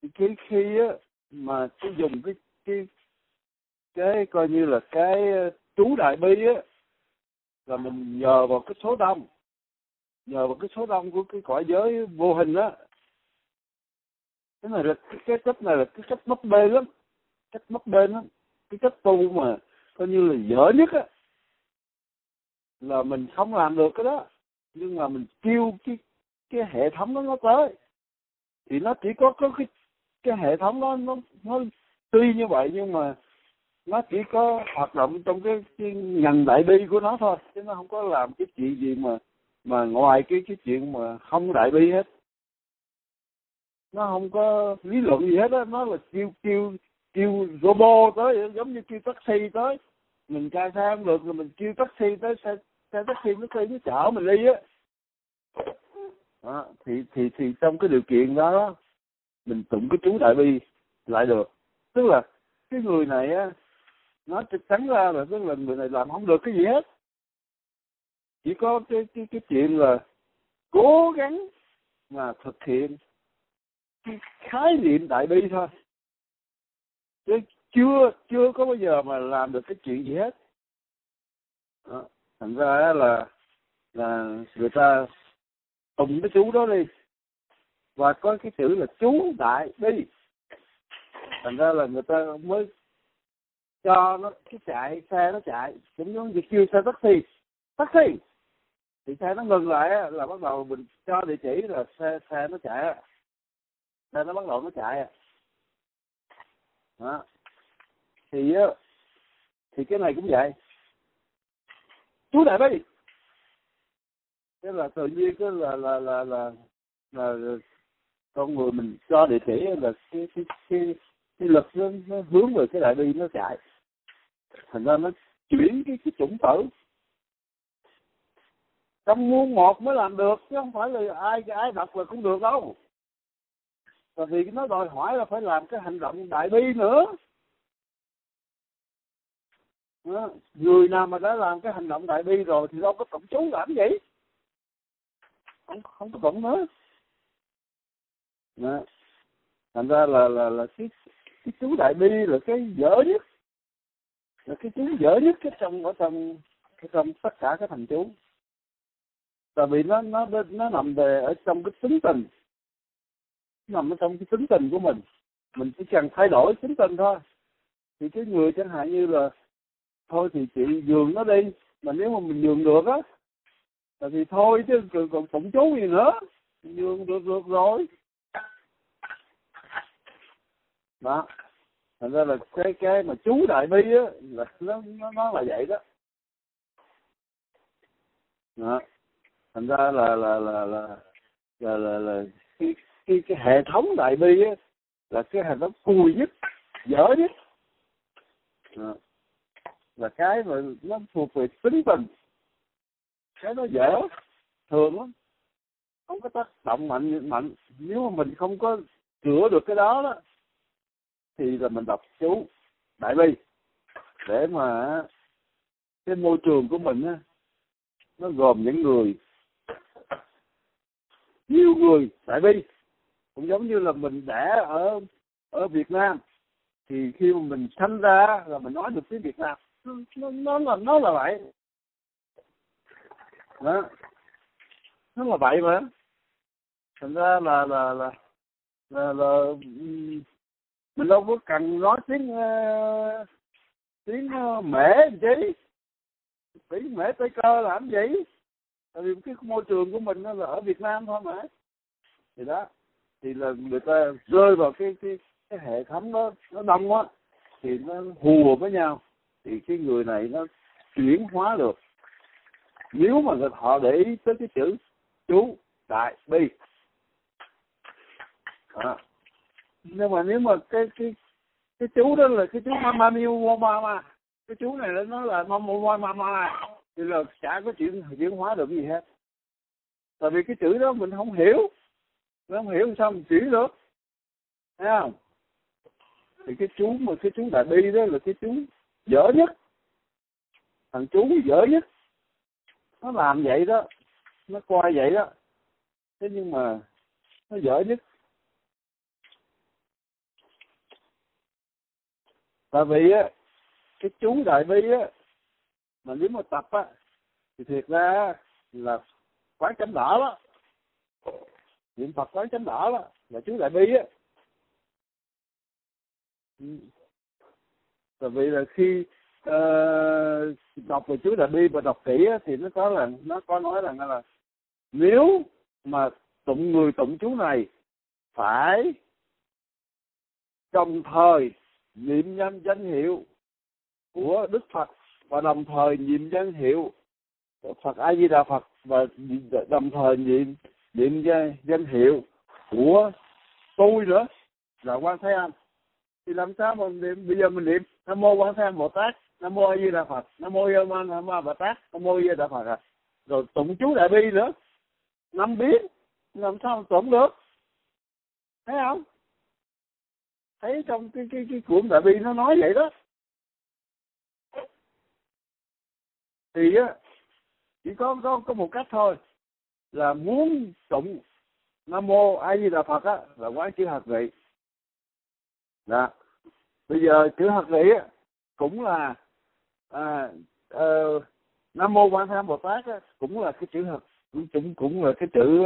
khi á mà tôi dùng cái coi như là cái chú đại bi á, là mình nhờ vào cái số đông, của cái cõi giới vô hình á. Cái này là cái cách này là cái cách bấp bê lắm, cái cách tu mà coi như là dở nhất á, là mình không làm được cái đó, nhưng mà mình kêu cái hệ thống đó nó tới, thì nó chỉ có cái hệ thống đó nó tuy như vậy, nhưng mà nó chỉ có hoạt động trong cái ngành đại bi của nó thôi, chứ nó không có làm cái chuyện gì mà ngoài cái chuyện mà không đại bi hết. Nó không có lý luận gì hết á, nó là kêu robot tới, giống như kêu taxi tới. Mình cai xe không được rồi mình kêu taxi tới, xe taxi nó chở mình đi á. Đó, thì trong cái điều kiện đó mình tụng cái chú đại bi lại được. Tức là cái người này á, nó chắc chắn ra là tức là người này làm không được cái gì hết, chỉ có cái chuyện là cố gắng mà thực hiện cái khái niệm đại bi thôi, chứ chưa có bao giờ mà làm được cái chuyện gì hết. Đó. Thành ra là người ta tụng cái chú đó đi, và có cái chữ là chú đại bi, thành ra là người ta mới cho nó cái xe nó chạy, cũng giống như kêu xe taxi thì xe nó ngừng lại là bắt đầu mình cho địa chỉ là xe nó chạy, xe nó bắt đầu nó chạy. Đó. Thì cái này cũng vậy, chú đại bi, thế là tự nhiên cái là con người mình cho địa chỉ là cái lực nó hướng về cái đại bi nó chạy, thành ra nó chuyển cái chủng tử. Trong muôn một mới làm được, chứ không phải là ai đọc là cũng được đâu. Tại vì nó đòi hỏi là phải làm cái hành động đại bi nữa. Đó. Người nào mà đã làm cái hành động đại bi rồi thì đâu có tụng chú làm gì, không có tụng nữa. Đó. Thành ra là cái chú đại bi là cái dở nhất, là cái chú dở nhất trong tất cả các thành chú. Tại vì nó nằm ở trong cái tính tình, nằm ở trong cái tính tình của mình chỉ cần thay đổi tính tình thôi. Thì cái người chẳng hạn như là thôi thì chị nhường nó đi, mà nếu mà mình nhường được á thì thôi, chứ còn tụng chú gì nữa, nhường được rồi. Đó, thành ra là cái mà chú đại bi á là nó là vậy đó. Đó, thành ra là cái hệ thống đại bi á là cái hệ thống cùi nhất, dở nhất. Đó. Là cái mà nó thuộc về tính tình, cái nó dở thường lắm, không có tác động mạnh. Nếu mà mình không có chữa được cái đó thì là mình đọc chú đại bi để mà cái môi trường của mình á, nó gồm những người, nhiều người đại bi. Cũng giống như là mình đẻ ở Việt Nam, thì khi mà mình sanh ra là mình nói được tiếng Việt Nam, nó là vậy. Đó, nó là vậy mà. Thành ra là mình đâu có cần nói tiếng mễ làm chi, tiếng mễ Tây Cơ làm gì. Tại vì cái môi trường của mình nó là ở Việt Nam thôi mà. Thì đó, thì là người ta rơi vào cái hệ thống đó, nó đông quá thì nó hùa với nhau, thì cái người này nó chuyển hóa được nếu mà họ để ý tới cái chữ chú đại bi. Đó. Nhưng mà nếu mà cái chú đó là cái chú mama miu mama, cái chú này nó là mama thì là chả có chuyển hóa được gì hết. Tại vì cái chữ đó mình không hiểu, sao mình chuyển được, thấy không? Thì cái chú đại bi đó là cái chú dở nhất, thằng chú dở nhất, nó làm vậy đó, nó coi vậy đó, thế nhưng mà nó dở nhất. Tại vì á, cái chú Đại Bi á, mà nếu mà tập á, thì thiệt ra là quán chấm đỏ đó. Niệm Phật quán chấm đỏ đó, là chú Đại Bi á. Tại vì là khi đọc về chú Đại Bi và đọc kỹ á, thì nó có nói rằng là nếu mà người tụng chú này phải đồng thời niệm danh hiệu của Đức Phật và đồng thời niệm danh hiệu Phật A Di Đà Phật và đồng thời niệm danh hiệu của tôi nữa là Quan Thế Âm, thì làm sao mà niệm? Bây giờ mình niệm Nam mô Quan Thế Âm Bồ Tát, Nam mô A Di Đà Phật, Nam mô Nam mô Bồ Tát, Nam mô A Di Đà Phật rồi tụng chú Đại Bi nữa 5 biến, làm sao mà tụng được? Thấy không? Thấy trong cái cuốn Đại Bi nó nói vậy đó. Thì á, chỉ có một cách thôi, là muốn tụng Nam mô A Di Đà Phật á, là quán chữ Hạt Vị. Đó. Bây giờ chữ Hạt Vị á cũng là Nam mô Quan Thế Âm Bồ Tát á, cũng là cái chữ Hạt, cũng là cái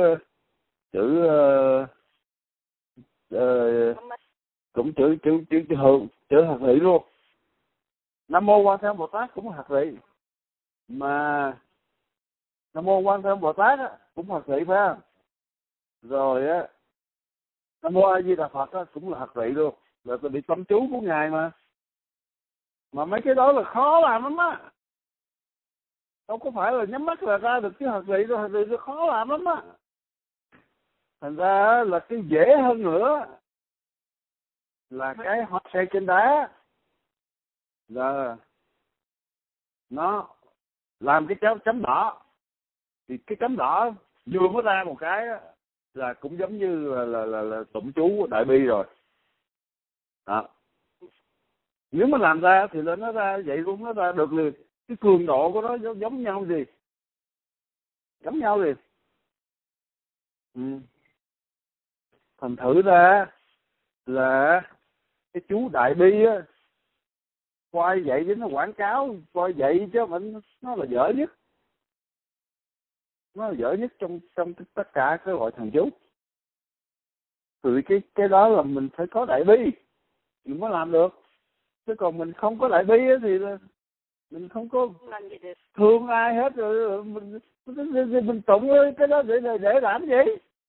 cũng chữ Hạt Vị luôn. Nam mô Quan Thế Âm Bồ Tát cũng là Hạt Vị, mà Nam mô Quan Thế Âm Bồ Tát á, cũng Hạt Vị phải không? Rồi á, Nam mô A Di Đà Phật á, cũng là Hạt Vị luôn, là tôi bị tâm chú của ngài mà mấy cái đó là khó làm lắm á, đâu có phải là nhắm mắt là ra được cái Hạt Vị đâu, Hạt Vị nó khó làm lắm á. Thành ra là cái dễ hơn nữa là cái hoa sen trên đá, là nó làm cái chấm đỏ, thì cái chấm đỏ vừa mới ra một cái á, là cũng giống như là tụng chú Đại Bi rồi đó. Nếu mà làm ra thì nó ra vậy luôn, nó ra được liền. Cái cường độ của nó giống nhau gì? Giống nhau liền. Thành thử ra là cái chú Đại Bi á, coi vậy chứ nó quảng cáo coi vậy chứ nó là dở nhất. Nó là dở nhất trong tất cả cái gọi thần chú. Từ cái đó là mình phải có Đại Bi mình mới làm được. Chứ còn mình không có Đại Bi thì là mình không có thương ai hết, rồi mình tụng cái đó để làm gì?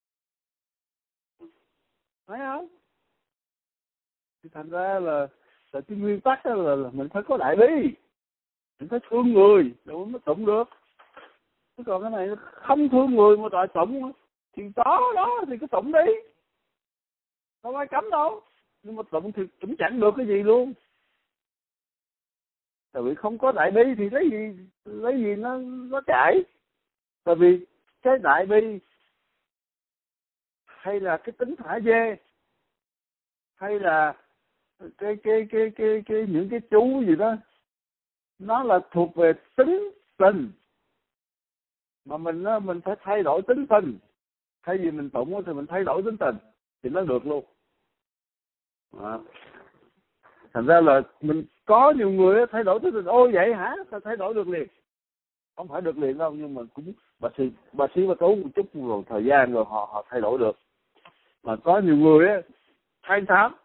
Phải không? Thì thành ra là cái nguyên tắc là mình phải có Đại Bi, mình phải thương người rồi mới tụng được. Chứ còn cái này không thương người mà đòi tụng thì đó thì cứ tụng đi, không ai cấm đâu, nhưng mà tụng thì cũng chẳng được cái gì luôn. Tại vì không có Đại Bi thì lấy gì nó chạy. Tại vì cái Đại Bi hay là cái tính thả dê, hay là cái những cái chú gì đó, nó là thuộc về tính tình, mà mình phải thay đổi tính tình. Thay vì mình tụng thì mình thay đổi tính tình thì nó được luôn. Thành ra là mình có nhiều người thay đổi tính tình, ôi vậy hả? Sao thay đổi được liền? Không phải được liền đâu, nhưng mà cũng bà sĩ tốn một chút rồi thời gian rồi họ thay đổi được. Mà có nhiều người á thay thám,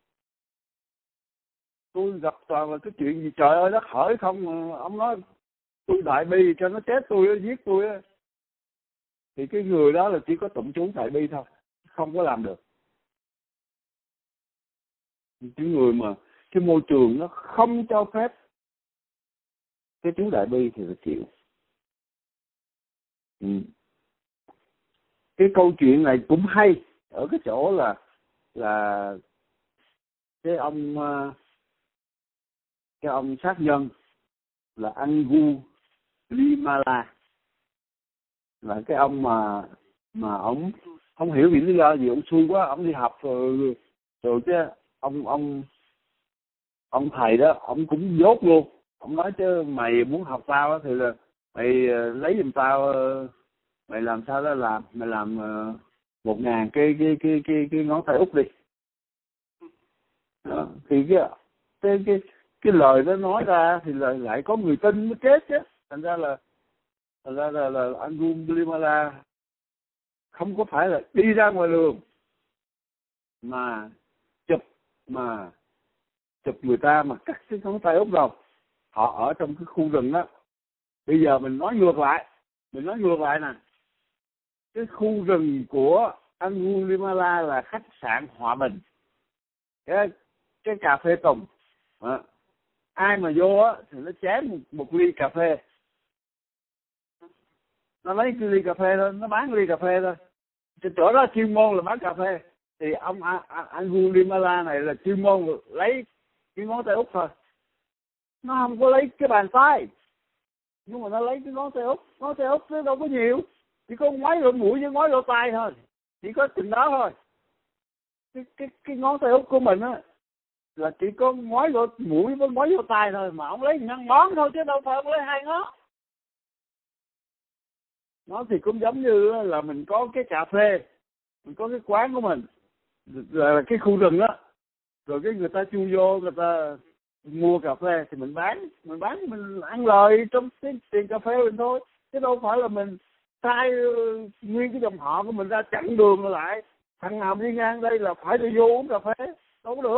tôi gặp toàn là cái chuyện gì trời ơi đất hỡi không, mà ông nói tôi Đại Bi cho nó chết tôi, giết tôi á, thì cái người đó là chỉ có tụng chú Đại Bi thôi, không có làm được. Cái người mà cái môi trường nó không cho phép cái chú Đại Bi thì là chịu. Cái câu chuyện này cũng hay ở cái chỗ là cái ông sát nhân là Angulimala, là cái ông mà ông không hiểu vì lý do gì, ông xui quá, ông đi học rồi chứ ông thầy đó ông cũng dốt luôn. Ông nói chứ mày muốn học tao thì là mày lấy giùm tao, mày làm sao đó làm, mày làm 1.000 cái ngón tay út đi. Đó. Thì cái lời đó nói ra thì lại có người tin mới chết chứ. Thành ra là Angulimala không có phải là đi ra ngoài đường mà chụp người ta mà cắt cái ngón tay út đâu. Họ ở trong cái khu rừng đó. Bây giờ mình nói ngược lại nè, cái khu rừng của Angulimala là khách sạn Hòa Bình, cái cà phê Tùng. Ai mà vô á thì nó chém một ly cà phê, nó lấy cái ly cà phê thôi, nó bán ly cà phê thôi. Cái chỗ đó chuyên môn là bán cà phê, thì ông Angulimala này là chuyên môn lấy cái ngón tay út thôi. Nó không có lấy cái bàn tay, nhưng mà nó lấy cái ngón tay út nó đâu có nhiều, chỉ có ngoái lỗ mũi với ngoái lỗ tai thôi, chỉ có chừng đó thôi. Cái ngón tay út của mình á là chỉ có ngoái lỗ mũi với ngoái lỗ tai thôi, mà ông lấy ngăn ngón thôi chứ đâu phải ông lấy hai ngón. Nó thì cũng giống như là mình có cái cà phê, mình có cái quán của mình là cái khu rừng đó, rồi cái người ta chui vô, người ta mua cà phê thì mình bán mình ăn lời trong cái tiền cà phê mình thôi, chứ đâu phải là mình sai nguyên cái dòng họ của mình ra chặn đường lại, thằng nào đi ngang đây là phải đi vô uống cà phê. Đâu có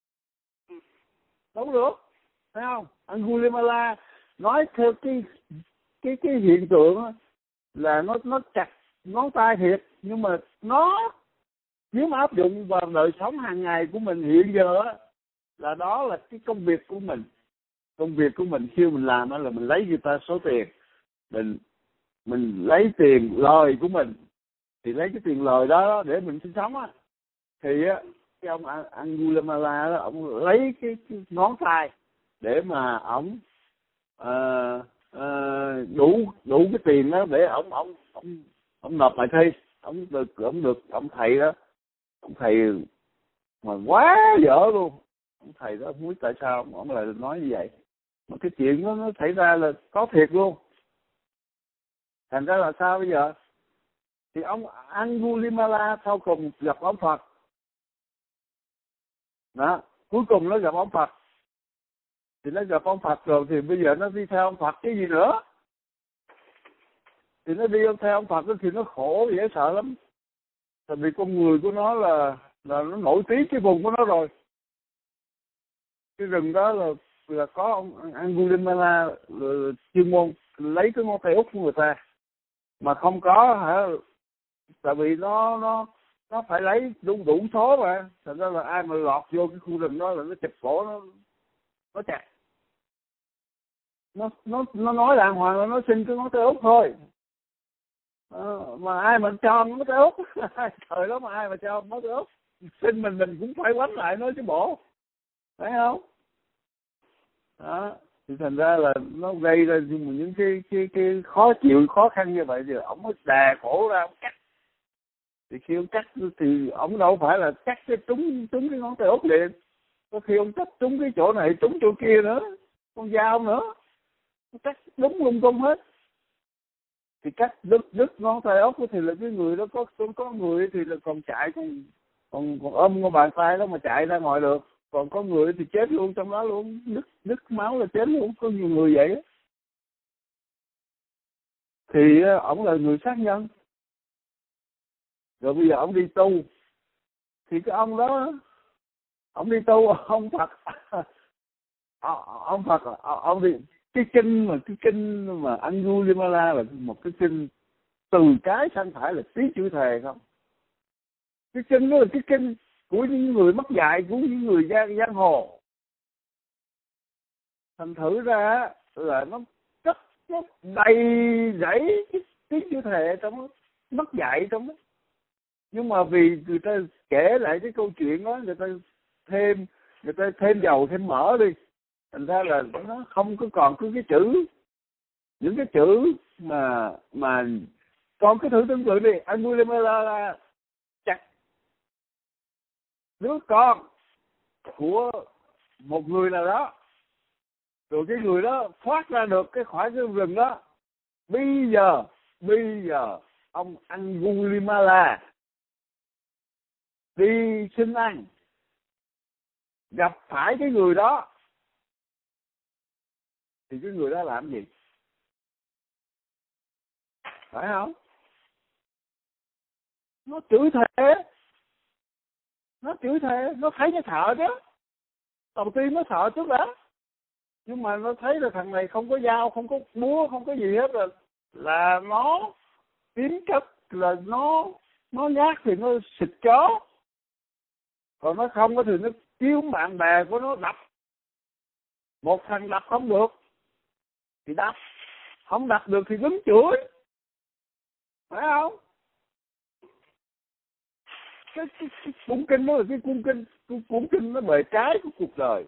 được, thấy không? Angulimala nói theo cái hiện tượng là nó chặt ngón tay thiệt, nhưng mà nó nếu mà áp dụng vào đời sống hàng ngày của mình hiện giờ á, là đó là cái công việc của mình khi mình làm đó là mình lấy người ta số tiền, mình lấy tiền lời của mình, thì lấy cái tiền lời đó để mình sinh sống á, thì á cái ông Angulimala đó, ông lấy cái ngón tay để mà ông đủ cái tiền đó để ông nộp bài thi, ông thầy đó, ông thầy mà quá dở luôn. Ông thầy đó không biết tại sao ông lại nói như vậy, mà cái chuyện đó nó xảy ra là có thiệt luôn. Thành ra là sao bây giờ? Thì ông Angulimala sau cùng gặp ông Phật đó, cuối cùng nó gặp ông Phật, thì nó gặp ông Phật rồi thì bây giờ nó đi theo ông Phật cái gì nữa? Thì nó đi theo ông Phật thì nó khổ dễ sợ lắm, tại vì con người của nó là nó nổi tiếng cái vùng của nó rồi. Cái rừng đó là có ông Angulimala chuyên môn lấy cái ngón tay út của người ta, mà không có hả, tại vì nó phải lấy đủ số mà, thành ra là ai mà lọt vô cái khu rừng đó là nó chụp cổ, nó chặt. Nó nói đàng hoàng là nó xin cái ngón tay út thôi, mà ai mà cho ngón tay út thời đó mà ai mà cho ngón tay út, xin mình cũng phải quánh lại nó chứ bộ, thấy không? Đó thì thành ra là nó gây ra những cái khó chịu, khó khăn như vậy, thì ổng mới đè cổ ra, ổng cắt. Thì khi ông cắt thì ổng đâu phải là cắt cái trúng cái ngón tay út liền, có khi ông cắt trúng cái chỗ này, trúng chỗ kia nữa, con dao nữa, nó cắt đúng lung tung hết. Thì cắt đứt ngón tay út thì là cái người đó có người thì là còn chạy, còn ôm con bàn tay đó mà chạy ra ngoài được, còn có người thì chết luôn trong đó luôn, đứt máu là chết luôn, có nhiều người vậy á. Thì ổng là người sát nhân, rồi bây giờ ổng đi tu, thì cái ông đó ổng đi tu, ông Phật ông đi cái kinh mà Angulimala là một cái kinh từ cái sanh phải là tí chữ thề không. Cái kinh đó là cái kinh của những người mất dạy, của những người giang hồ. Thành thử ra là nó đầy rẫy cái tí chữ thề trong đó, mất dạy trong đó. Nhưng mà vì người ta kể lại cái câu chuyện đó, người ta thêm dầu thêm mỡ đi, thành ra là nó không có còn cứ cái chữ, những cái chữ mà con cái thử tưởng tượng đi, Angulimala chặt đứa con của một người nào đó, rồi cái người đó thoát ra được cái khỏi cái rừng đó. Bây giờ ông Angulimala đi xin ăn, gặp phải cái người đó thì cái người đó làm gì? Phải không? Nó chửi thề, nó thấy nó sợ chứ. Đầu tiên nó sợ trước đã, nhưng mà nó thấy là thằng này không có dao, không có búa, không có gì hết, là nó kiếm cách, là nó nhát thì nó xịt chó, còn nó không có thì nó kiếm bạn bè của nó đập. Một thằng đập không được thì đập, không đập được thì đứng chửi, phải không? Cái cuốn kinh đó là cái cuốn kinh nó bề trái của cuộc đời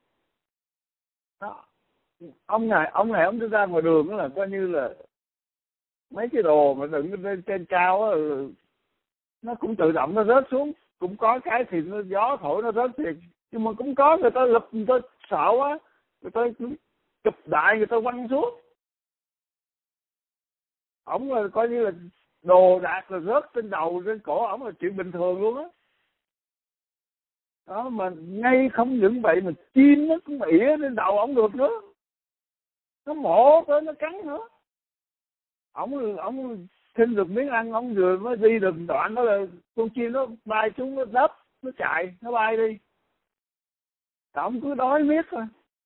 đó. Ông này ông đi ra ngoài đường đó là coi như là mấy cái đồ mà đựng lên trên cao á, nó cũng tự động nó rớt xuống, cũng có cái thì nó gió thổi nó rớt thiệt, nhưng mà cũng có người ta lập, người ta sợ quá, người ta chụp đại, người ta quăng xuống. Ổng là coi như là đồ đạc là rớt trên đầu trên cổ ổng là chuyện bình thường luôn á. Đó, mà ngay không những vậy mà chim nó cũng ỉa lên đầu ổng được nữa, nó mổ tới nó cắn nữa. Ổng xin được miếng ăn, ổng vừa mới đi được đoạn đó là con chim nó bay xuống, nó đáp, nó chạy, nó bay đi. Ổng cứ đói miết thôi.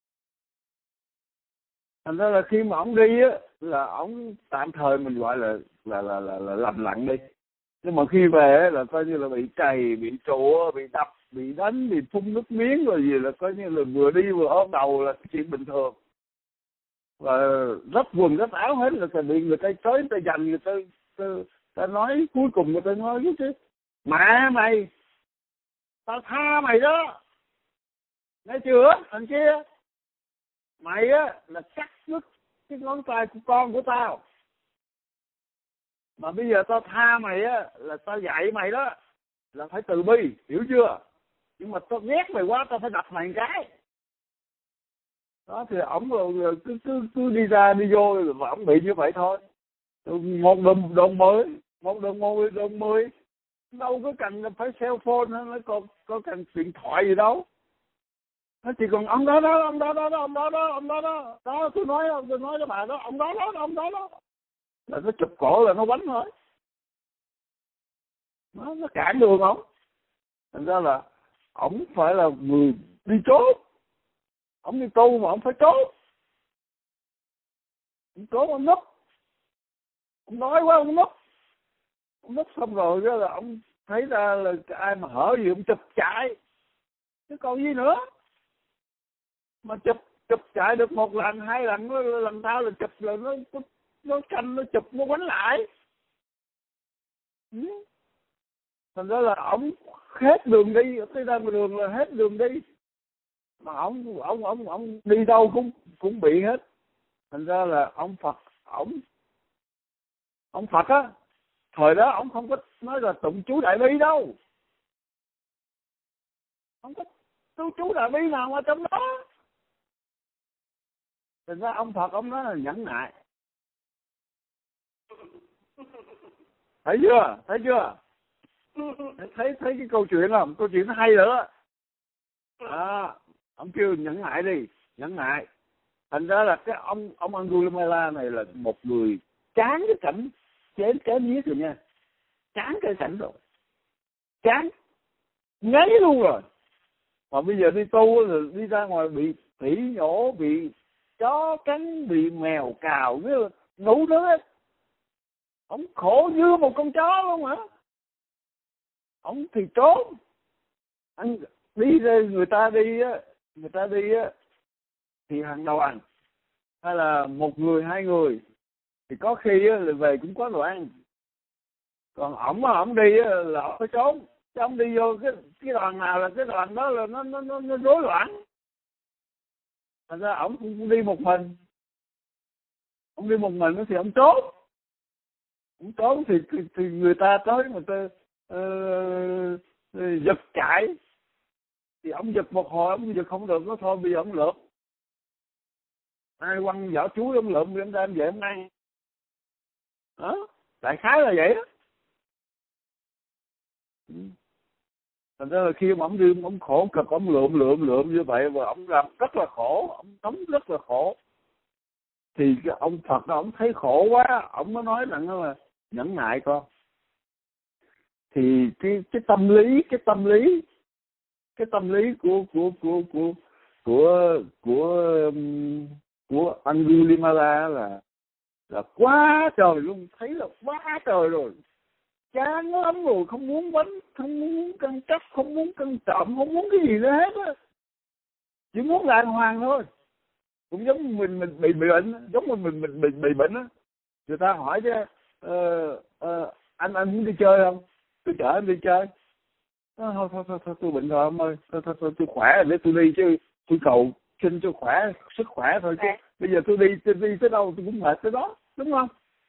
Thành ra là khi mà ổng đi á, là ổng tạm thời mình gọi là lầm lặng đi. Nhưng mà khi về á, là coi như là bị cày, bị trụa, bị đập, bị đánh, bị phun nước miếng rồi gì, là coi như là vừa đi vừa ôm đầu là chuyện bình thường. Và rách quần rách áo hết, là bị người ta tới, người ta giành, người ta nói, cuối cùng người ta nói chứ mẹ mày, tao tha mày đó, nghe chưa thằng kia, mày á là cắt đứt cái ngón tay của con của tao, mà bây giờ tao tha mày á là tao dạy mày đó là phải từ bi, hiểu chưa? Nhưng mà tao ghét mày quá, tao phải đập mày một cái đó. Thì ổng cứ đi ra đi vô và ổng bị như vậy thôi. Một đồng mới đâu có cần phải cell phone, nó có cần điện thoại gì đâu. Nó chỉ còn ông đó tôi nói với bà đó, ông đó là nó chụp cổ là nó quánh thôi, nó cản đường ổng. Thành ra là ổng phải là người đi chốt, ổng đi tu mà ổng phải chốt, ông núp, ông nói quá ông núp xong rồi đó là ông thấy ra là ai mà hở gì ông chụp chạy, chứ còn gì nữa. Mà chụp chạy được một lần hai lần, lần sau là chụp là nó canh, nó chụp nó quánh lại. Thành ra là ổng hết đường đi, ở cái đang đường là hết đường đi, mà ổng đi đâu cũng bị hết. Thành ra là ông Phật á, thời đó ổng không có nói là tụng chú Đại Bi đâu, không có chú Đại Bi nào ở trong đó. Thành ra ông Phật ông nói là nhẫn nại. Thấy chưa thấy cái câu chuyện không? Câu chuyện nó hay nữa đó. Ông kêu nhẫn nại đi, nhẫn nại. Thành ra là cái ông Angulimala này là một người chán cái cảnh chém giết rồi nha, chán cái cảnh rồi, chán ngấy luôn rồi. Mà bây giờ đi tu rồi đi ra ngoài bị khỉ nhổ, bị chó cắn, bị mèo cào, với ngủ nữa hết. Ông khổ như một con chó luôn hả? Ông thì trốn. Anh đi ra, người ta đi á thì hàng đoàn, hay là một người hai người thì có khi á là về cũng có đồ ăn. Còn ổng đi á là ổng phải trốn. Chứ ông đi vô cái đoàn nào là cái đoàn đó là nó rối loạn. Thành ra ổng cũng đi một mình. Ông đi một mình thì ông trốn. Ông trốn thì người ta tới, người ta giật chạy. Thì ông giật một hồi, ông giật không được, nó thôi bây giờ ông lượm. Ai quăng vỏ chuối ông lượm, ông đem về ông ăn. Đó, đại khái là vậy đó. thành ra là khi mà ông đi ông khổ cực, ông lượm như vậy và ông làm rất là khổ, ông sống rất là khổ, thì cái ông Phật đó ông thấy khổ quá, ông mới nói rằng là nhẫn nại con. Thì cái tâm lý của Angulimala là quá trời luôn, thấy là quá trời rồi, chán lắm rồi, không muốn bánh, không muốn cân chắc, không muốn cân trọng, không muốn cái gì nữa hết á, chỉ muốn đàng hoàng thôi. Cũng giống mình bị bệnh, giống mình bị bệnh á, người ta hỏi chứ anh muốn đi chơi không, tôi chở anh đi chơi. Thôi tôi bệnh rồi ông ơi, thôi tôi khỏe để tôi đi chứ, tôi cầu xin cho khỏe, sức khỏe thôi chứ bây giờ tôi đi tới đâu tôi cũng mệt tới đó, đúng không?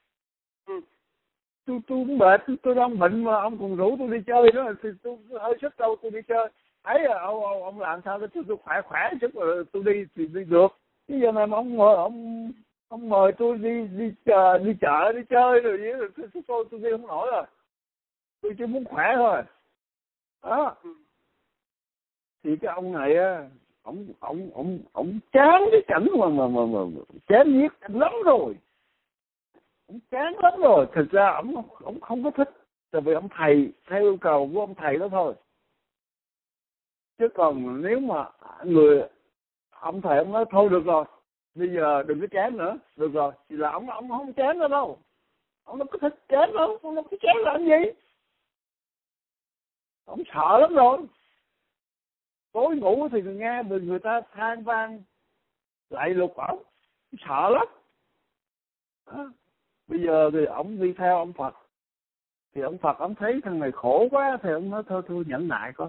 Tôi cũng mệt, tôi đang bệnh mà ông còn rủ tôi đi chơi nữa thì tôi hơi sức đâu tôi đi chơi. Thấy ông làm sao để tôi khỏe chút rồi tôi đi thì đi được. Bây giờ này mà ông mời tôi đi chợ đi chơi rồi vậy tôi đi không nổi rồi. Tôi chỉ muốn khỏe thôi. Đó. Thì cái ông này á, ông chán cái cảnh mà chán nhiếc lắm rồi. Ông chán lắm rồi, thực ra ông không có thích, tại vì ông thầy theo yêu cầu của ông thầy đó thôi. Chứ còn nếu mà ông thầy ông nói thôi được rồi, bây giờ đừng có chán nữa, được rồi, thì là ông không chán nữa đâu. Ông đâu có thích chán đâu, ông đâu có chán làm gì. Ông sợ lắm rồi. Tối ngủ thì nghe người ta than vang lại lục ổng, sợ lắm. Đó. Bây giờ thì ông đi theo ông Phật, thì ông Phật ông thấy thằng này khổ quá thì ông nói thôi nhẫn nại con.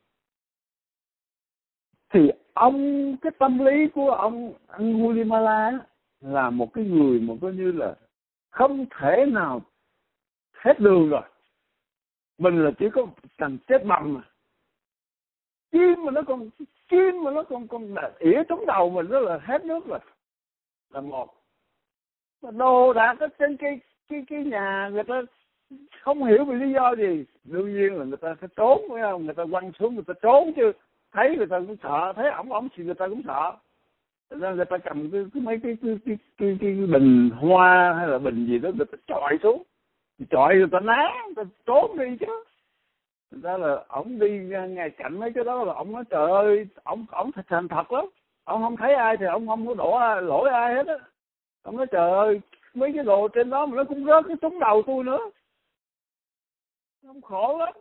Thì cái tâm lý của ông Angulimala là một cái người mà coi như là không thể nào hết đường rồi. Mình là chỉ có thằng chết bầm mà. Chim mà nó còn ỉa trúng đầu mình đó là hết nước rồi. Là một. Mà đồ đạc ở trên cái nhà người ta không hiểu vì lý do gì, đương nhiên là người ta phải trốn, phải không? Người ta quăng xuống người ta trốn chứ, thấy người ta cũng sợ, thấy ổng thì người ta cũng sợ. Thật ra người ta cầm mấy cái bình hoa hay là bình gì đó người ta chọi xuống, chọi người ta ná, người ta trốn đi chứ. Thật ra là ổng đi ngay cạnh mấy cái đó là ổng nói trời ơi, ổng thành thật lắm, ổng không thấy ai thì ổng không có đổ lỗi ai hết á. Ông nói trời ơi, mấy cái đồ trên đó mà nó cũng rớt cái trúng đầu tôi nữa. Ông khổ lắm.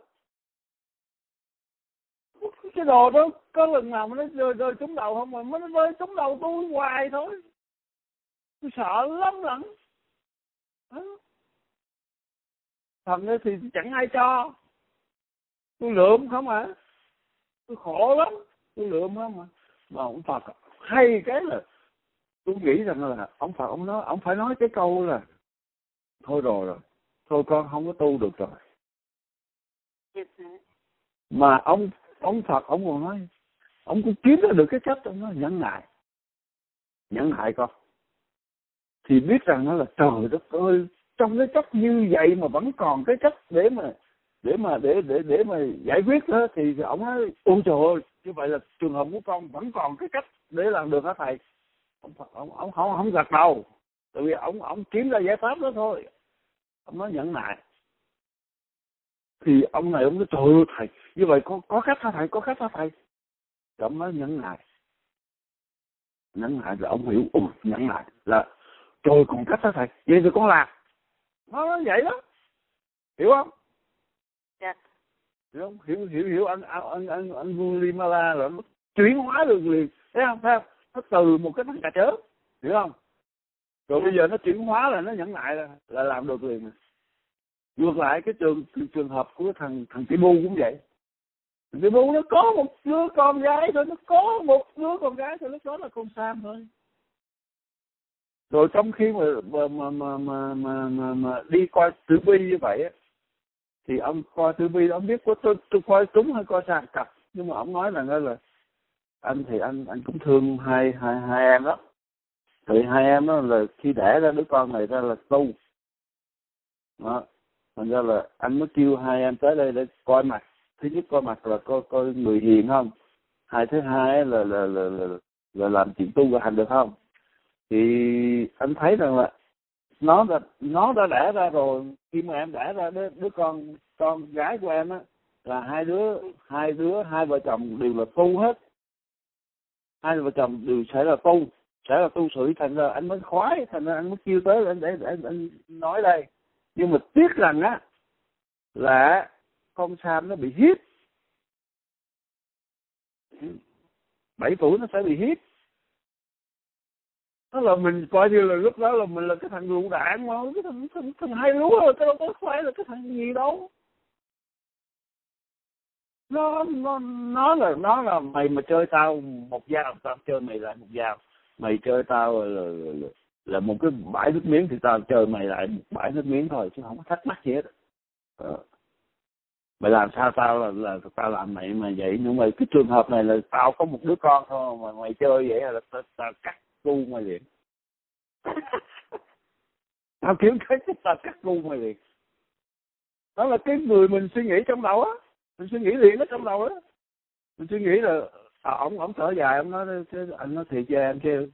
Cái đồ đó có lần nào mà nó rơi trúng đầu không, mà nó rơi trúng đầu tôi hoài thôi. Tôi sợ lắm lận. Thần ấy thì chẳng ai cho. Tôi lượm không à. Tôi khổ lắm. Tôi lượm không à. Mà ông Phật hay cái là tôi nghĩ rằng là ông Phật ông phải nói cái câu là thôi rồi, thôi con không có tu được rồi. Mà ông Phật ông còn nói, ông cũng kiếm ra được cái cách ông nói nhẫn nại con. Thì biết rằng nó là trời đất ơi, trong cái cách như vậy mà vẫn còn cái cách để mà giải quyết đó, thì ông nói ôi trời ơi, như vậy là trường hợp của con vẫn còn cái cách để làm được hả thầy? Ông không gật đầu, tại vì ông kiếm ra giải pháp đó thôi. Ông nói nhẫn nại. Thì ông này ông nói trời ơi thầy, như vậy có cách hả thầy, có cách hả thầy? Thì ông nói nhẫn nại là ông hiểu, nhẫn nại là trời còn cách hả thầy, vậy thì con làm. Nó nói vậy đó, hiểu không? Dạ. Hiểu không? Hiểu anh Gulimala là nó chuyển hóa được liền, thấy không? Nó từ một cái thằng cà chớn, hiểu không? Rồi bây giờ nó chuyển hóa là nó nhẫn nại là làm được liền. Ngược lại cái trường hợp của thằng Tỷ Bu cũng vậy. Thằng Tỷ Bu nó có một đứa con gái thôi, lúc đó là con Sam thôi. Rồi trong khi mà đi coi tử vi như vậy á, thì ông coi tử vi ông biết có tôi coi trúng hay coi sai cặp, nhưng mà ông nói là anh thì anh cũng thương hai em đó. Thì hai em đó là khi đẻ ra đứa con này ra là tu đó, thành ra là anh mới kêu hai em tới đây để coi mặt, thứ nhất coi mặt là coi người hiền không, thứ hai là làm chuyện tu và hành được không. Thì anh thấy rằng là nó đã đẻ ra rồi. Khi mà em đẻ ra đứa con gái của em á, là hai vợ chồng đều là tu hết, hai vợ chồng đều sẽ là tu sĩ, thành ra anh mới khoái, thành ra anh mới kêu tới để anh nói đây. Nhưng mà tiếc rằng á là con Sam nó bị hiếp, 7 tuổi nó sẽ bị hiếp. Đó là mình coi như là lúc đó là mình là cái thằng lựu đạn mà, cái thằng hay lúa rồi, cái đâu có phải là cái thằng gì đâu. Nó là mày mà chơi tao một dao, tao chơi mày lại một dao. Mày chơi tao là một cái bãi nước miếng thì tao chơi mày lại một bãi nước miếng thôi, chứ không có thắc mắc gì hết. Mày làm sao tao là tao làm mày mà vậy. Nhưng mà cái trường hợp này là tao có một đứa con thôi mà mày chơi vậy là tao cắt cu mày liền. Tao kiếm cái tao cắt cu mày liền. Đó là cái người mình suy nghĩ trong đầu á, mình suy nghĩ liền ở trong đầu á. Mình suy nghĩ là ổng thở dài, ổng nói anh nói thiệt cho em chứ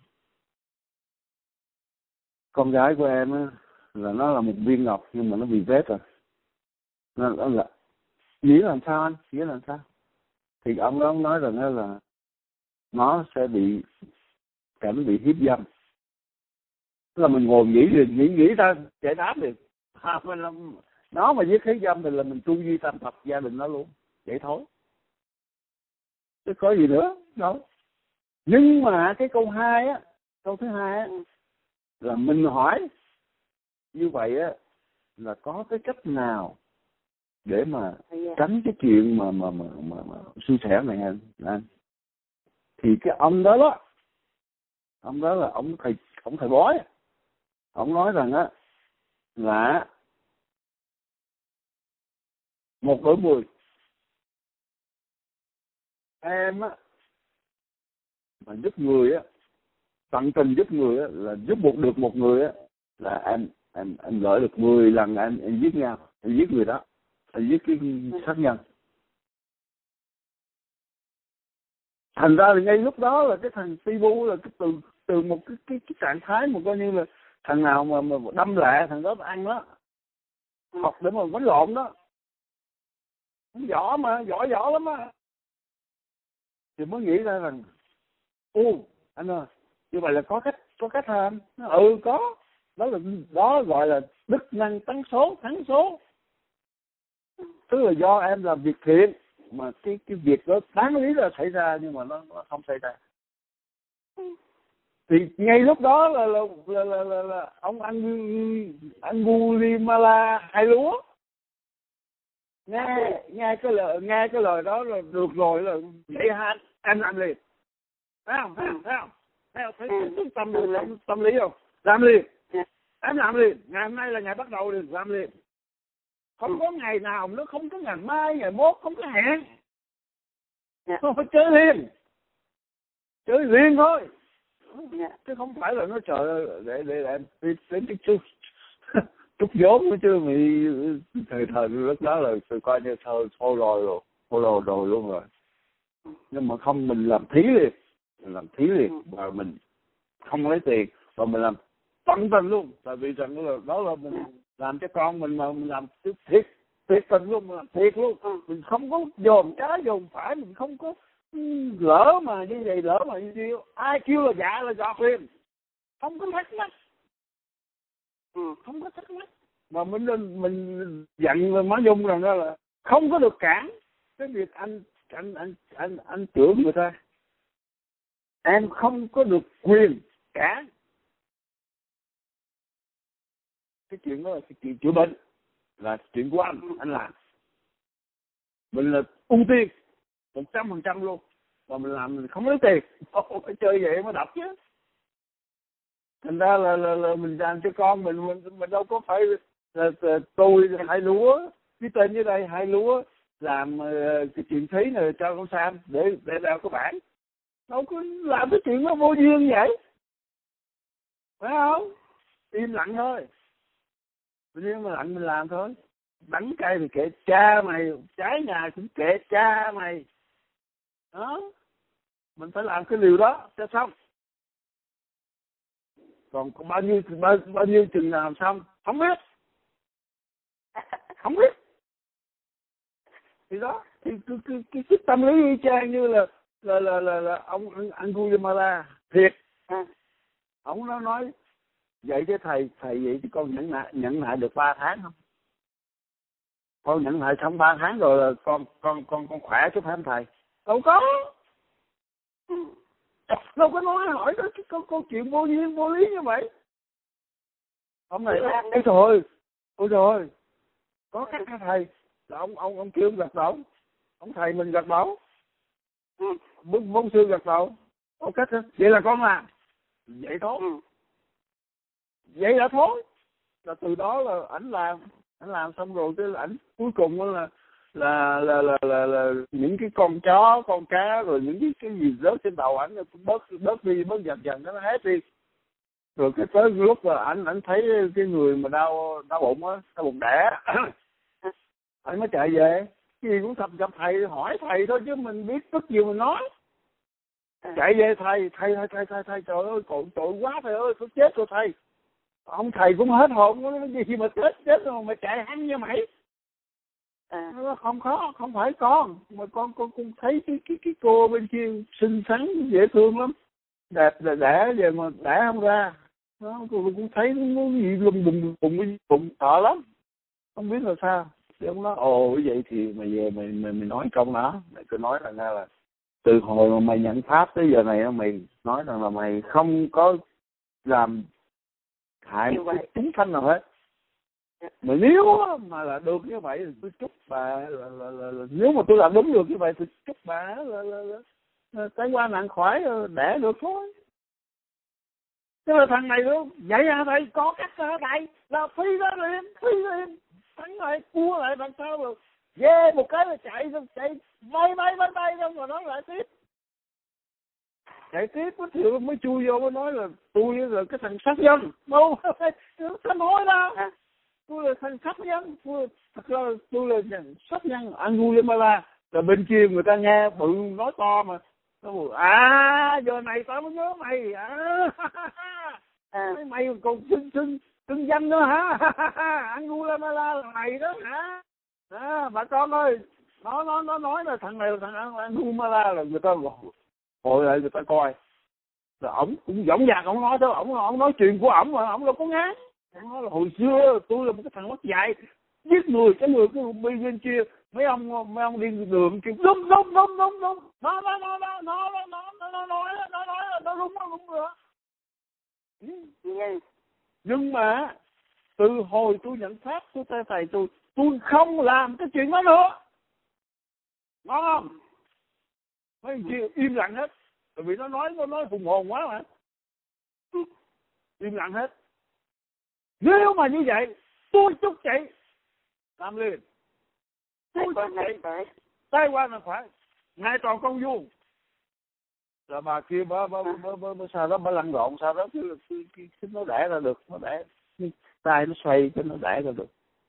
con gái của em á là nó là một viên ngọc nhưng mà nó bị vết rồi. Nó là nghĩa làm sao anh? Nghĩa làm sao? Thì ông nói rằng là nó sẽ bị hiếp dâm. Tức là mình ngồi nghĩ ra giải đáp được. Nó mà giết hiếp dâm thì là mình tu duy tam thập gia đình nó luôn. Vậy thôi. Chứ có gì nữa đâu. Nhưng mà cái câu thứ hai á là mình hỏi như vậy á là có cái cách nào để mà tránh cái chuyện mà xui xẻo này anh. Thì cái ông đó là ông thầy bói. Ông nói rằng á là 1/10. Em á mà giúp người á, tận tình giúp người á, là giúp được một người á, là em gửi được 10 lần em giết nhau, em giết người đó, em giết cái sát nhân. Thành ra là ngay lúc đó là cái thằng Tibu là cái từ một cái trạng thái mà coi như là thằng nào mà đâm lẹ thằng đó ăn đó, học để mà quánh lộn đó, giỏi lắm á. Thì mới nghĩ ra rằng anh ơi, như vậy là có cách hả anh? Có. Đó gọi là đức năng thắng số. Tức là do em làm việc thiện mà cái việc đó đáng lý là xảy ra nhưng mà nó không xảy ra. Thì ngay lúc đó là ông anh Gulimala hay lúa nghe cái lời đó là được rồi, là vậy hả anh làm liền. Thấy không? Thấy tâm lý không? Làm liền. Em làm liền. Ngày hôm nay là ngày bắt đầu liền, làm liền. Không có ngày nào nữa, không có ngày mai, ngày mốt, không có hẹn. Không phải chơi liền thôi. Chứ không phải là nó trời để em đến cái chút vốn nữa chứ mày thời lúc đó là tôi coi như thôi rồi luôn rồi. Nhưng mà không, mình làm thí liền và mình không lấy tiền và mình làm tận tình luôn, tại vì rằng đó là mình làm cho con mình mà mình làm thiệt tình luôn, mình làm thiệt luôn. Mình không có dồn trái dồn phải, mình không có lỡ mà như vậy, lỡ mà như vậy ai kêu là dạ là giọt liền, không có thắc mắc. Không có thắc mắc mà mình dặn mà nói dung rằng đó là không có được cản cái việc anh chữa người ta. Em không có được quyền cản cái chuyện đó, là cái chuyện chữa bệnh là chuyện của anh làm. Mình là ưu tiên 100% luôn, mà mình làm mình không lấy tiền. Phải chơi vậy mới đập chứ. Thành ra là mình làm cho con mình đâu có phải là tôi hai lúa cái tên dưới đây, hai lúa làm cái chuyện thí này cho con Sam để đeo cái bản. Đâu có làm cái chuyện nó vô duyên vậy, phải không? Im lặng thôi, mình im lặng mình làm thôi. đắng cay thì kệ cha mày, trái nhà cũng kệ cha mày. Đó, mình phải làm cái điều đó cho xong. Còn bao nhiêu chừng nào xong không biết, không biết. Thì đó, thì cái tâm lý y chang như là ông Angulimala thiệt. Ông nó nói vậy chứ thầy vậy chứ con nhận lại được 3 tháng không? Con nhận lại xong 3 tháng rồi là con khỏe chứ phải không thầy? Đâu có. Đâu có nói hỏi đó câu chuyện vô duyên vô lý như vậy. Ông này ôi trời, có cách hả thầy? Là ông kêu ông gật đầu, ông thầy mình gật đầu, bông sư gật đầu. Có cách hả? Vậy là con làm vậy thôi. Vậy là thôi. Là từ đó là ảnh làm xong rồi cái ảnh cuối cùng là những cái con chó con cá rồi những cái gì rớt trên đầu ảnh bớt đi dần dần nó hết đi. Rồi cái tới lúc là ảnh thấy cái người mà đau bụng á, đau bụng đẻ, anh mới chạy về. Cái gì cũng gặp thầy hỏi thầy thôi chứ mình biết rất nhiều mình nói. Chạy về thầy trời ơi tội quá thầy ơi, tôi chết rồi thầy. Ông thầy cũng hết hồn, cái gì mà chết rồi mà chạy hắn như mày. Không phải con, mà con thấy cái cô bên kia xinh xắn dễ thương lắm, đẹp là đẻ về mà đẻ không ra. Đó, cô cũng thấy nó gì lum bụng sợ lắm, không biết là sao. Thì ông nói ồ vậy thì mày về mày nói câu đó, mày cứ nói là nghe là từ hồi mà mày nhận pháp tới giờ này mày nói rằng là mày không có làm hại chúng sanh nào hết. Mà nếu mà là được như vậy thì tôi chúc bà là nếu mà tôi làm đúng được như vậy thì chúc bà là trải qua nạn khỏi đẻ được thôi. Thế là thằng này luôn vậy hả thầy? Có cách hả thầy? Là phi ra liền thằng này cua lại đằng sau rồi về một cái là chạy bay xong rồi nói lại tiếp. Chạy tiếp thì mới chui vô mới nói là tôi là cái thằng sát nhân. Đâu sám hối đâu. Tôi là thằng sát nhân. Thật ra tôi là thằng sát nhân Angulimala. Rồi bên kia người ta nghe bự nói to mà. Giờ này tao mới nhớ mày. Mày còn xưng danh nữa hả? Angulimala là mày đó hả? Bà con ơi. Nó nói là thằng này là thằng Angulimala là người ta gọi lại người ta coi. Rồi ổng cũng dõng dạc ổng nói thôi, ổng nói chuyện của ổng mà ổng đâu có ngán. Ổng nói là hồi xưa tôi là một cái thằng mất dạy, giết người, cái người cái bi bên kia, mấy ông đi đường kêu đúng. Nó đúng rồi. Nhưng mà từ hồi tôi nhận pháp của thầy tôi không làm cái chuyện đó nữa. Ngon không? Mấy anh kia im lặng hết. Bởi vì nó nói hùng hồn quá mà. Im lặng hết. Nếu mà như vậy, tôi chúc chị làm liền. Tôi chúc chị tai qua là phải. Ngay toàn con vuông. Rồi bà kia bà sao đó bà lăn lộn sao đó cái nó đẻ ra được, nó đẻ tay nó xoay cái nó đẻ ra được.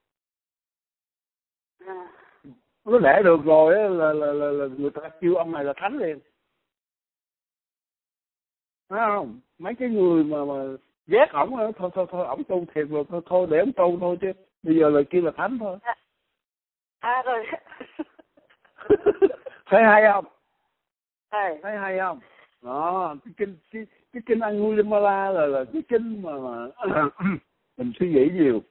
Nó đẻ được rồi là người ta kêu ông này là thánh liền. Thấy không? Mấy cái người mà ghét ổng thôi ổng tu thiệt rồi thôi để ổng tu thôi chứ bây giờ là kêu là thánh thôi. Rồi. Thấy hay không? Thấy hay không? Đó, cái kinh Angulimala là cái kinh mà mình suy nghĩ nhiều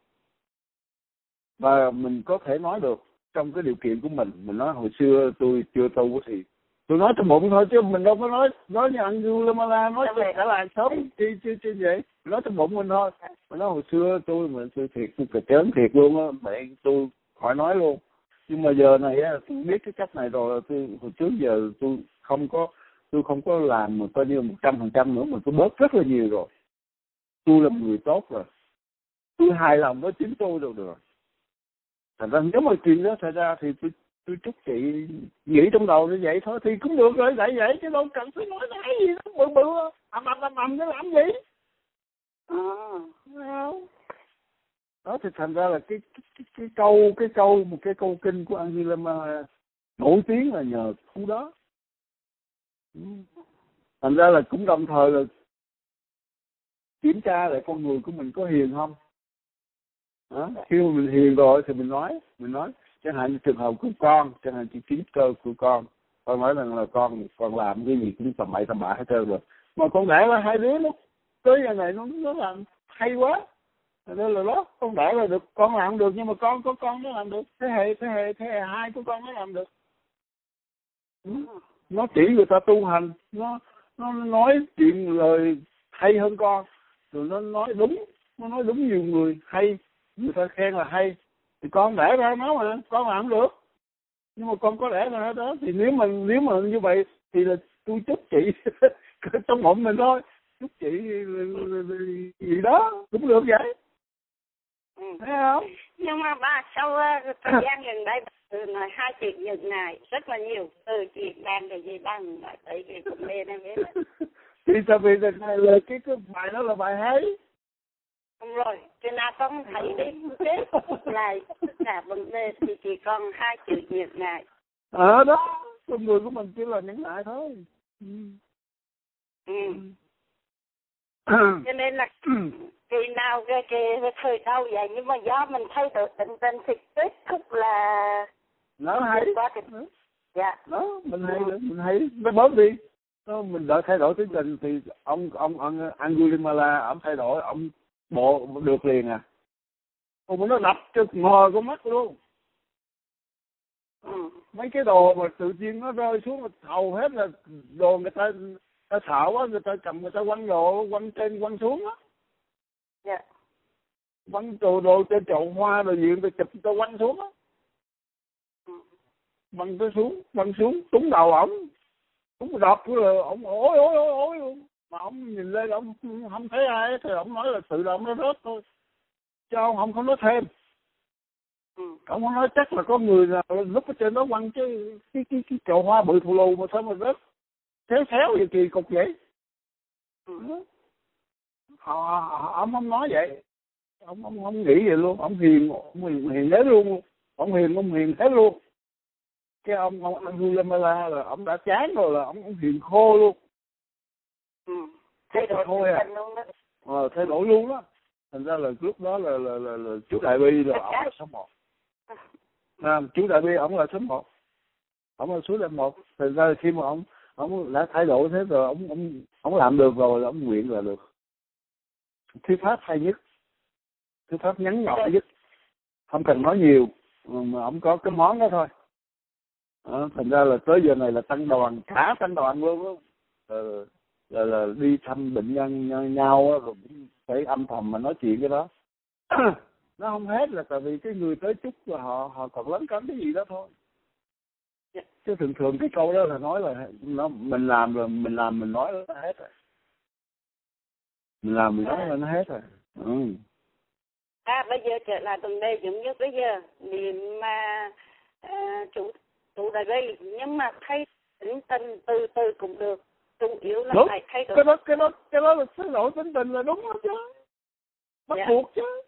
và mình có thể nói được trong cái điều kiện của mình nói hồi xưa tôi chưa tu thì tôi nói trong bụng thôi chứ mình đâu có nói như Angulimala nói cả làng xóm chi vậy. Mình nói trong bụng mình thôi. Mình nói hồi xưa tôi thiệt tôi cà chớn thiệt luôn á, mẹ tôi khỏi nói luôn. Nhưng mà giờ này á tôi biết cái cách này rồi, hồi trước giờ tôi không có làm mà coi như 100% nữa mà tôi bớt rất là nhiều rồi. Tôi là một người tốt rồi. Tôi hài lòng với chính tôi được. Thành ra nếu mà chuyện đó xảy ra thì tôi chúc chị nghĩ trong đầu như vậy thôi thì cũng được rồi, vậy chứ đâu cần phải nói cái gì đó bự ầm nó làm gì. Đó thì thành ra là cái câu kinh của Anguilla nổi tiếng là nhờ khu đó. Thành ra là cũng đồng thời là kiểm tra lại con người của mình có hiền không. Đó. Khi mà mình hiền rồi thì mình nói chẳng hạn như trường hợp của con, chẳng hạn chị kiếm cơ của con nói rằng là con làm cái gì cũng tầm bậy tầm bạ hết trơn rồi, mà con đẻ là hai đứa nó tới giờ này nó làm hay quá. Nên là đó, con đẻ là được, con làm được, nhưng mà con có con nó làm được, thế hệ hai của con nó làm được. Nó chỉ người ta tu hành, nó nói chuyện lời hay hơn con, rồi nó nói đúng nhiều người hay, người ta khen là hay, thì con đẻ ra nó mà con làm được. Nhưng mà con có đẻ ra đó thì nếu mà như vậy thì là tôi chúc chị trong bụng mình thôi, chúc chị gì đó cũng được vậy. Thấy không? Nhưng mà ba sau thời gian gần đây từ nói hai chuyện dừng này rất là nhiều, từ chuyện làm cái gì bằng nói tới cái vấn đề này biết. Thì sao vì là cái bài đó là bài hay. Đúng rồi, cho nên con thấy đến thế lại tất cả vấn đề thì chỉ còn hai chữ nhịn ngại. Đó, con người của mình chỉ là nhẫn nại thôi. Cho nên là khi nào cái thời đau vậy, nhưng mà do mình thay đổi tình thì kết thúc là nó hay quá thì dạ đó, mình hay nó bớt đi. Nó mình đợi thay đổi tiến trình thì ông Angulimala ông thay đổi, ông bộ được liền à. Còn nó đập cho mờ con mắt luôn. Mấy cái đồ mà tự nhiên nó rơi xuống, hầu hết là đồ người ta sợ quá, người ta cầm người ta quăng đồ quăng trên quăng xuống á. Dạ. Quăng đồ trên chậu hoa rồi gì người ta chụp người ta quăng xuống á. Quăng xuống trúng đầu ổng, trúng đập rồi ổng ối luôn. Mà ổng nhìn lên ổng không thấy ai thì ổng nói là tự động nó rớt thôi, chứ ông không nói thêm. Ông nói chắc là có người nào lúc ở trên đó quăng cái chậu hoa bự thù lù mà sao mà rớt xéo vậy, kỳ cục vậy. Ông không nói vậy, ông không nghĩ vậy luôn. Ông hiền thế luôn, ông hiền thế luôn. Cái ông Angulimala là ông đã chán rồi, là ông hiền khô luôn. Thay đổi thôi à. Thay đổi luôn đó. Thành ra là lúc đó là chú Đại Bi là ông là số 1. Chú Đại Bi ông là số 1, ông là số 1. Thành ra khi mà ông đã thay đổi thế rồi, ông làm được rồi là ông nguyện là được. Thuyết pháp hay nhất, thuyết pháp ngắn gọn nhất, không cần nói nhiều, mà ông có cái món đó thôi. Thành ra là tới giờ này là cả tăng đoàn luôn là đi thăm bệnh nhân nhau rồi phải âm thầm mà nói chuyện cái đó. Nó không hết là tại vì cái người tới chúc là họ còn lớn cấn cái gì đó thôi. Chứ thường cái câu đó là nói là mình làm rồi mình nói nó hết rồi. Mình làm mình nói là nó hết rồi. Bây giờ trở lại vấn đề giống như bây giờ niệm mà chủ Đại Bi, nhưng mà thay tính tình từ cũng được, chủ yếu là đúng. phải thay đổi. Cái đó là thay đổi tính tình là đúng đó chứ, bắt buộc chứ.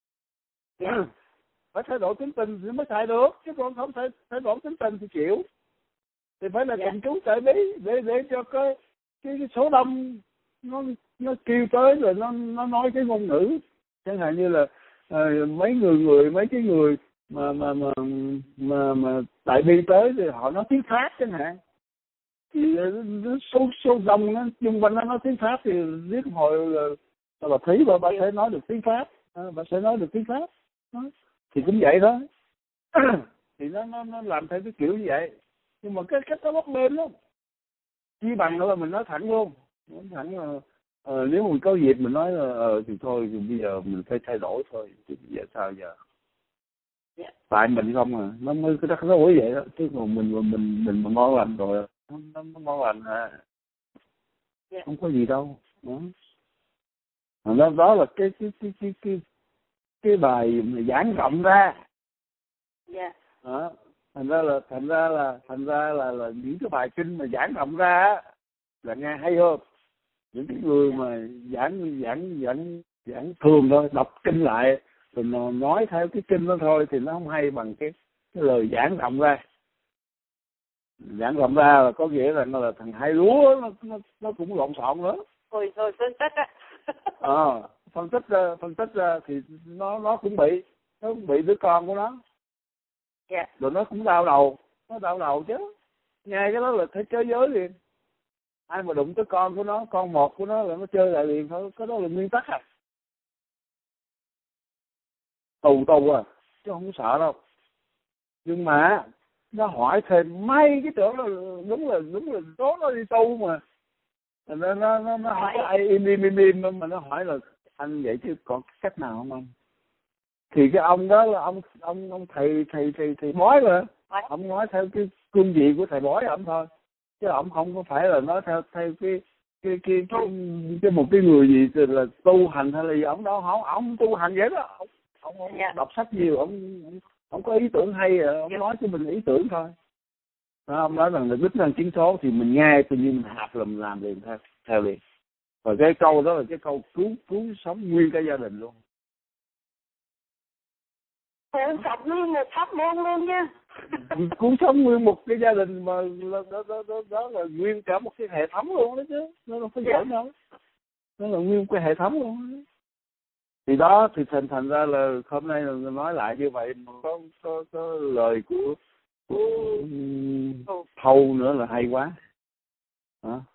Phải thay đổi tính tình thì mới xài được, chứ còn không thay đổi tính tình thì chịu. Thì phải là cầm chú Đại Bi để cho cái số đông nó kêu tới rồi nó nói cái ngôn ngữ, chẳng hạn như là mấy cái người mà Đại Bi tới thì họ nói tiếng Pháp chẳng hạn, thì số đông nó xung quanh nó nói tiếng Pháp thì biết hồi là bà Thúy bà sẽ nói được tiếng Pháp, bà sẽ nói được tiếng Pháp đó. Thì cũng vậy thôi. Thì nó làm theo cái kiểu như vậy, nhưng mà cái cách nó bấp bênh lắm. Chỉ bằng nữa là mình nói thẳng luôn, là nếu mình có dịp mình nói là thì thôi thì bây giờ mình phải thay đổi thôi, thì bây giờ sao giờ? Tại mình không à, nó mới cái đất nó ủi vậy đó, chứ còn mình mà ngon lành rồi nó ngon lành à, không có gì đâu. Đó là cái bài mà giảng rộng ra. Đó. Thành ra là những cái bài kinh mà giảng rộng ra là nghe hay hơn. Những cái người mà giảng thường thôi, đọc kinh lại mình nói theo cái kinh đó thôi thì nó không hay bằng cái lời giảng rộng ra. Giảng rộng ra là có nghĩa là nó là thằng hai lúa, nó cũng lộn xộn nữa. Rồi phân tích á. Phân tích ra thì nó cũng bị đứa con của nó. Dạ. Rồi nó cũng đau đầu chứ. Nghe cái đó là thấy chơi giới liền. Ai mà đụng tới con của nó, con một của nó là nó chơi lại liền thôi. Cái đó là nguyên tắc à. Tù à, chứ không sợ đâu. Nhưng mà nó hỏi thêm mấy cái chỗ đó đúng là nó đi tu mà. Nó hỏi ai im mà nó hỏi là anh vậy chứ còn cách nào không anh? Thì cái ông đó là ông thầy bói mà. Ông nói theo cái cương vị của thầy bói ông thôi. Chứ ông không có phải là nói theo một cái người gì là tu hành hay là gì. Ông đâu ông tu hành vậy đó. Ông đọc sách nhiều, ông có ý tưởng hay rồi, ông nói cho mình ý tưởng thôi. Ông nói rằng là đích năng chiến số thì mình nghe tự nhiên mình hạp là mình làm liền theo liền. Và cái câu đó là cái câu cứu sống nguyên cả gia đình luôn. Cứu sống nguyên một pháp môn luôn nha. Cứu sống nguyên một cái gia đình mà đó là nguyên cả một cái hệ thống luôn đó chứ. Nó không có giỡn đâu. Nó là nguyên cái hệ thống luôn. Thì đó thì thành ra là hôm nay là nói lại như vậy mà có lời của thâu nữa là hay quá. Đó.